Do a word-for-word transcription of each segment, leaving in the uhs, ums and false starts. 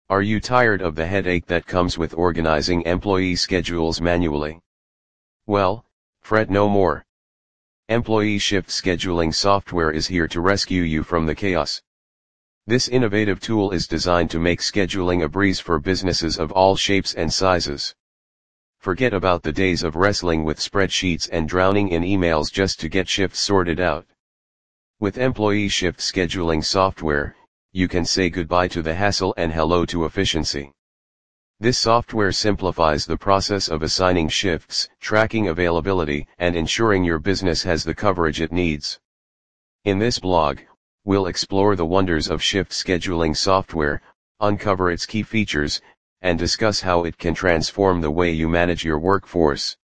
Are you tired of the headache that comes with organizing employee schedules manually? Well, fret no more. Employee shift scheduling software is here to rescue you from the chaos. This innovative tool is designed to make scheduling a breeze for businesses of all shapes and sizes. Forget about the days of wrestling with spreadsheets and drowning in emails just to get shifts sorted out. With employee shift scheduling software, you can say goodbye to the hassle and hello to efficiency. This software simplifies the process of assigning shifts, tracking availability, and ensuring your business has the coverage it needs. In this blog, we'll explore the wonders of shift scheduling software, uncover its key features, and discuss how it can transform the way you manage your workforce.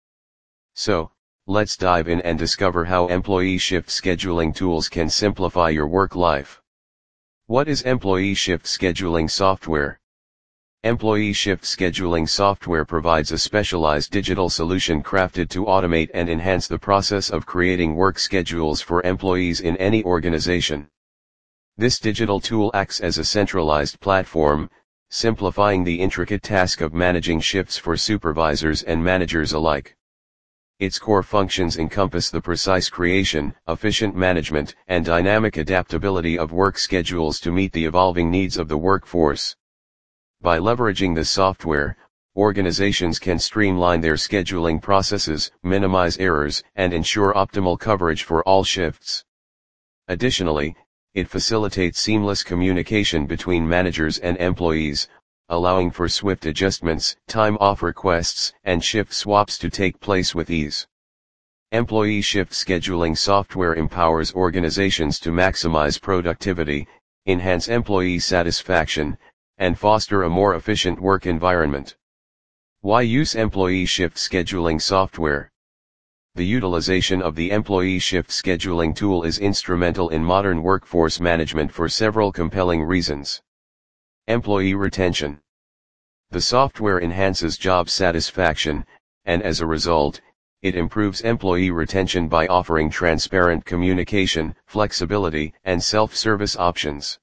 So, let's dive in and discover how employee shift scheduling tools can simplify your work life. What is employee shift scheduling software? Employee shift scheduling software provides a specialized digital solution crafted to automate and enhance the process of creating work schedules for employees in any organization. This digital tool acts as a centralized platform, simplifying the intricate task of managing shifts for supervisors and managers alike. Its core functions encompass the precise creation, efficient management, and dynamic adaptability of work schedules to meet the evolving needs of the workforce. By leveraging this software, organizations can streamline their scheduling processes, minimize errors, and ensure optimal coverage for all shifts. Additionally, it facilitates seamless communication between managers and employees, allowing for swift adjustments, time-off requests, and shift swaps to take place with ease. Employee shift scheduling software empowers organizations to maximize productivity, enhance employee satisfaction, and foster a more efficient work environment. Why use employee shift scheduling software? The utilization of the employee shift scheduling tool is instrumental in modern workforce management for several compelling reasons. Employee retention. The software enhances job satisfaction, and as a result, it improves employee retention by offering transparent communication, flexibility, and self-service options.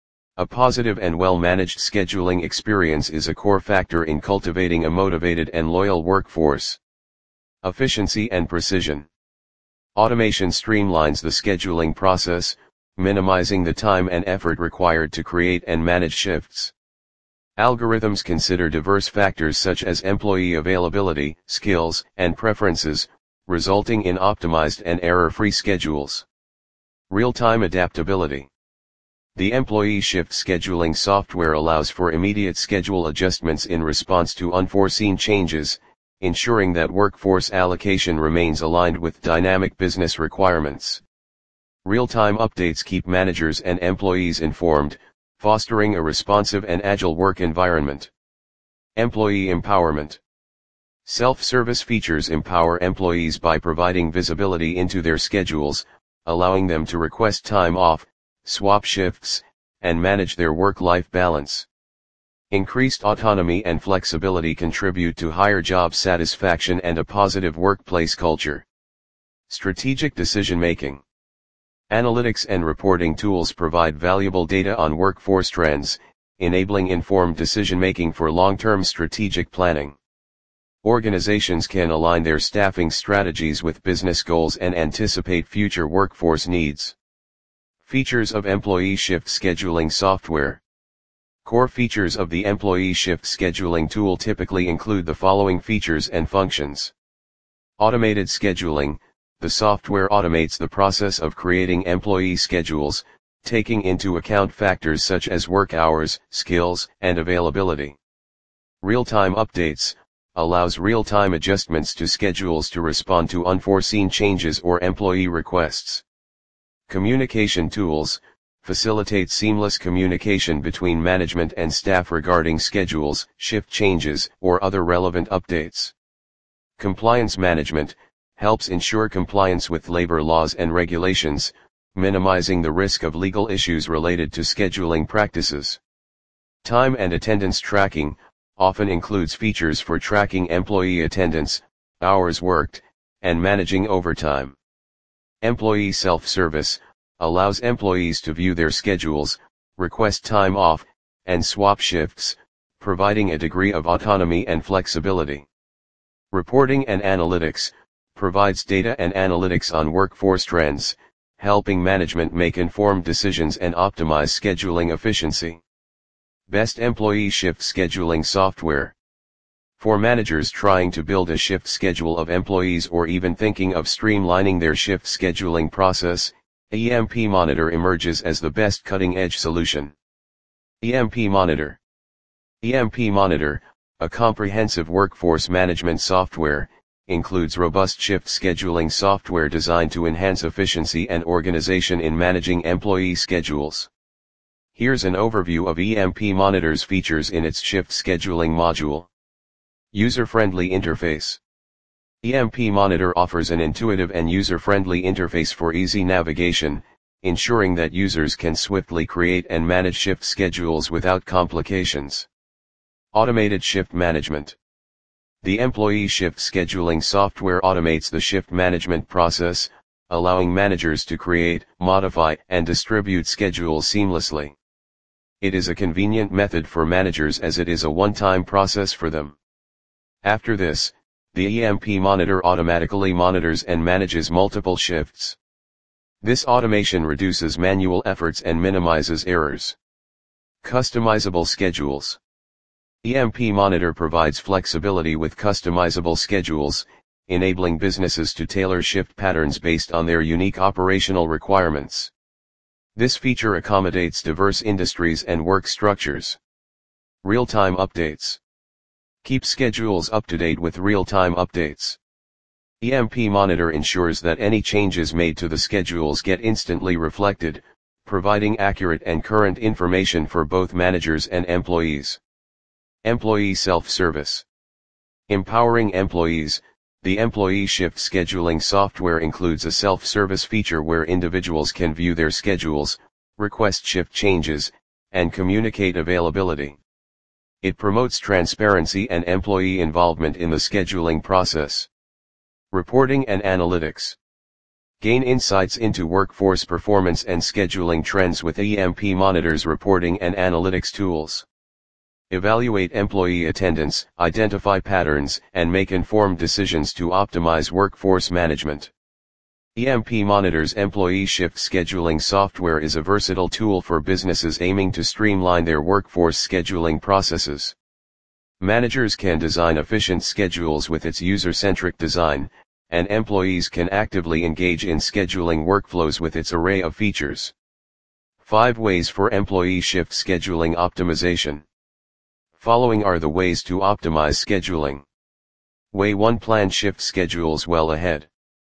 A positive and well-managed scheduling experience is a core factor in cultivating a motivated and loyal workforce. Efficiency and precision. Automation streamlines the scheduling process, minimizing the time and effort required to create and manage shifts. Algorithms consider diverse factors such as employee availability, skills, and preferences, resulting in optimized and error-free schedules. Real-time adaptability. The employee shift scheduling software allows for immediate schedule adjustments in response to unforeseen changes, ensuring that workforce allocation remains aligned with dynamic business requirements. Real-time updates keep managers and employees informed, fostering a responsive and agile work environment. Employee empowerment. Self-service features empower employees by providing visibility into their schedules, allowing them to request time off, swap shifts, and manage their work-life balance. Increased autonomy and flexibility contribute to higher job satisfaction and a positive workplace culture. Strategic decision-making. Analytics and reporting tools provide valuable data on workforce trends, enabling informed decision-making for long-term strategic planning. Organizations can align their staffing strategies with business goals and anticipate future workforce needs. Features of employee shift scheduling software. Core features of the employee shift scheduling tool typically include the following features and functions. Automated scheduling. The software automates the process of creating employee schedules, taking into account factors such as work hours, skills, and availability. Real-time updates. Allows real-time adjustments to schedules to respond to unforeseen changes or employee requests. Communication tools. Facilitate seamless communication between management and staff regarding schedules, shift changes, or other relevant updates. Compliance management. Helps ensure compliance with labor laws and regulations, minimizing the risk of legal issues related to scheduling practices. Time and attendance tracking. Often includes features for tracking employee attendance, hours worked, and managing overtime. Employee self-service. Allows employees to view their schedules, request time off, and swap shifts, providing a degree of autonomy and flexibility. Reporting and analytics, provides data and analytics on workforce trends, helping management make informed decisions and optimize scheduling efficiency. Best employee shift scheduling software. For managers trying to build a shift schedule of employees or even thinking of streamlining their shift scheduling process, E M P Monitor emerges as the best cutting-edge solution. E M P Monitor. E M P Monitor, a comprehensive workforce management software, includes robust shift scheduling software designed to enhance efficiency and organization in managing employee schedules. Here's an overview of E M P Monitor's features in its shift scheduling module. User-friendly interface. E M P Monitor offers an intuitive and user-friendly interface for easy navigation, ensuring that users can swiftly create and manage shift schedules without complications. Automated shift management. The employee shift scheduling software automates the shift management process, allowing managers to create, modify, and distribute schedules seamlessly. It is a convenient method for managers as it is a one-time process for them. After this, the E M P Monitor automatically monitors and manages multiple shifts. This automation reduces manual efforts and minimizes errors. Customizable schedules. E M P Monitor provides flexibility with customizable schedules, enabling businesses to tailor shift patterns based on their unique operational requirements. This feature accommodates diverse industries and work structures. Real-time updates. Keep schedules up to date with real-time updates. E M P Monitor ensures that any changes made to the schedules get instantly reflected, providing accurate and current information for both managers and employees. Employee self-service. Empowering employees. The employee shift scheduling software includes a self-service feature where individuals can view their schedules, request shift changes, and communicate availability. It promotes transparency and employee involvement in the scheduling process. Reporting and analytics. Gain insights into workforce performance and scheduling trends with E M P Monitor's reporting and analytics tools. Evaluate employee attendance, identify patterns, and make informed decisions to optimize workforce management. E M P Monitor's employee shift scheduling software is a versatile tool for businesses aiming to streamline their workforce scheduling processes. Managers can design efficient schedules with its user-centric design, and employees can actively engage in scheduling workflows with its array of features. five Ways for Employee Shift Scheduling Optimization. Following are the ways to optimize scheduling. Way one. Plan shift schedules well ahead.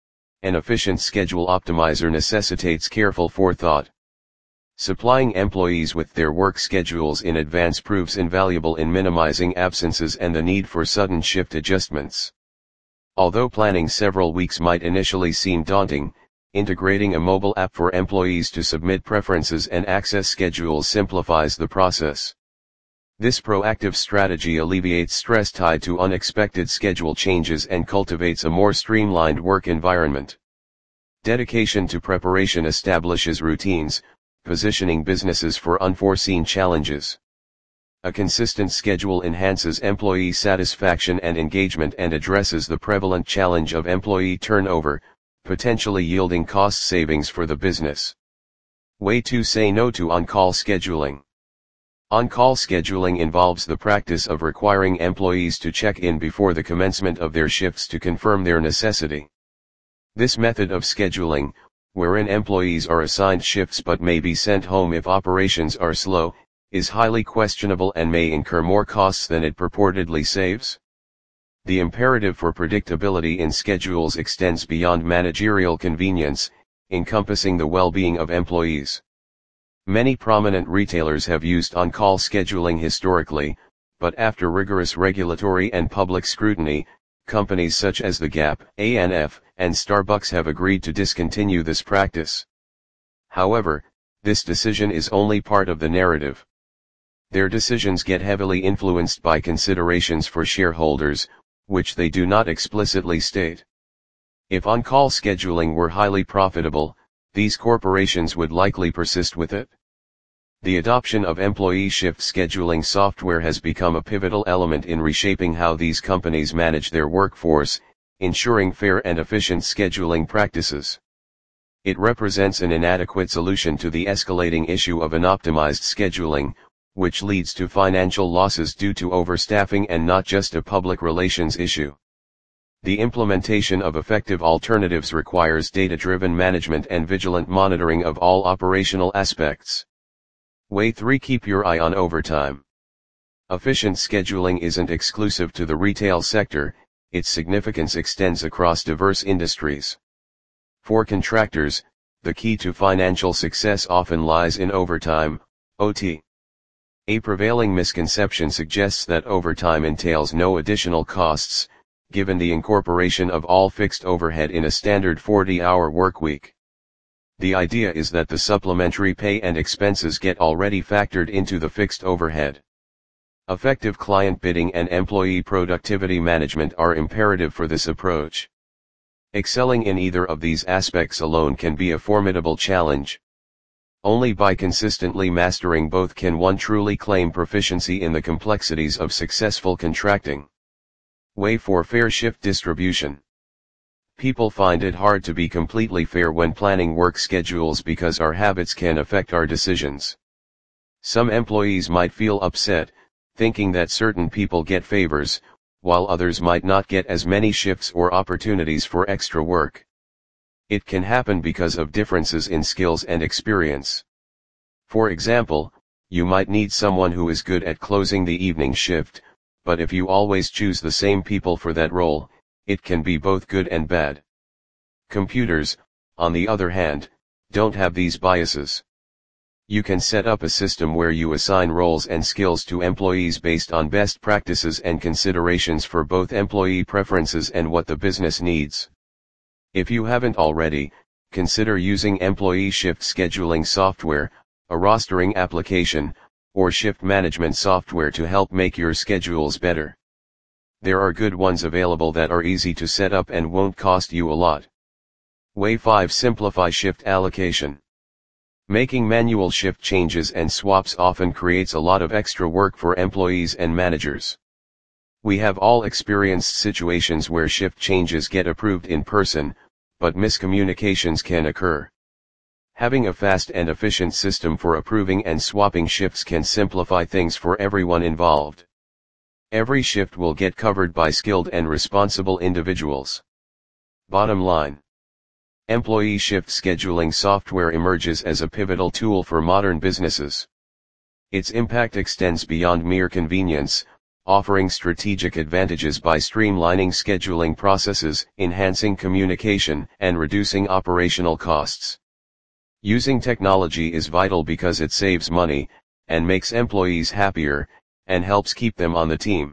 An efficient schedule optimizer necessitates careful forethought. Supplying employees with their work schedules in advance proves invaluable in minimizing absences and the need for sudden shift adjustments. Although planning several weeks might initially seem daunting, integrating a mobile app for employees to submit preferences and access schedules simplifies the process. This proactive strategy alleviates stress tied to unexpected schedule changes and cultivates a more streamlined work environment. Dedication to preparation establishes routines, positioning businesses for unforeseen challenges. A consistent schedule enhances employee satisfaction and engagement and addresses the prevalent challenge of employee turnover, potentially yielding cost savings for the business. Way two. Say no to on-call scheduling. On-call scheduling involves the practice of requiring employees to check in before the commencement of their shifts to confirm their necessity. This method of scheduling, wherein employees are assigned shifts but may be sent home if operations are slow, is highly questionable and may incur more costs than it purportedly saves. The imperative for predictability in schedules extends beyond managerial convenience, encompassing the well-being of employees. Many prominent retailers have used on-call scheduling historically, but after rigorous regulatory and public scrutiny, companies such as The Gap, A and F, and Starbucks have agreed to discontinue this practice. However, this decision is only part of the narrative. Their decisions get heavily influenced by considerations for shareholders, which they do not explicitly state. If on-call scheduling were highly profitable, these corporations would likely persist with it. The adoption of employee shift scheduling software has become a pivotal element in reshaping how these companies manage their workforce, ensuring fair and efficient scheduling practices. It represents an inadequate solution to the escalating issue of unoptimized scheduling, which leads to financial losses due to overstaffing and not just a public relations issue. The implementation of effective alternatives requires data-driven management and vigilant monitoring of all operational aspects. Way three. Keep your eye on overtime. Efficient scheduling isn't exclusive to the retail sector, its significance extends across diverse industries. For contractors, the key to financial success often lies in overtime, O T. A prevailing misconception suggests that overtime entails no additional costs, given the incorporation of all fixed overhead in a standard forty-hour workweek. The idea is that the supplementary pay and expenses get already factored into the fixed overhead. Effective client bidding and employee productivity management are imperative for this approach. Excelling in either of these aspects alone can be a formidable challenge. Only by consistently mastering both can one truly claim proficiency in the complexities of successful contracting. Way four. Fair shift distribution. People find it hard to be completely fair when planning work schedules because our habits can affect our decisions. Some employees might feel upset, thinking that certain people get favors, while others might not get as many shifts or opportunities for extra work. It can happen because of differences in skills and experience. For example, you might need someone who is good at closing the evening shift, but if you always choose the same people for that role, it can be both good and bad. Computers, on the other hand, don't have these biases. You can set up a system where you assign roles and skills to employees based on best practices and considerations for both employee preferences and what the business needs. If you haven't already, consider using employee shift scheduling software, a rostering application, or shift management software to help make your schedules better. There are good ones available that are easy to set up and won't cost you a lot. Way five. Simplify shift allocation. Making manual shift changes and swaps often creates a lot of extra work for employees and managers. We have all experienced situations where shift changes get approved in person, but miscommunications can occur. Having a fast and efficient system for approving and swapping shifts can simplify things for everyone involved. Every shift will get covered by skilled and responsible individuals. Bottom line. Employee shift scheduling software emerges as a pivotal tool for modern businesses. Its impact extends beyond mere convenience, offering strategic advantages by streamlining scheduling processes, enhancing communication, and reducing operational costs. Using technology is vital because it saves money, and makes employees happier, and helps keep them on the team.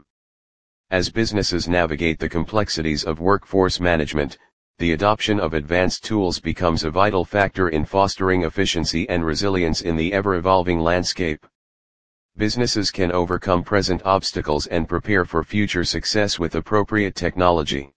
As businesses navigate the complexities of workforce management, the adoption of advanced tools becomes a vital factor in fostering efficiency and resilience in the ever-evolving landscape. Businesses can overcome present obstacles and prepare for future success with appropriate technology.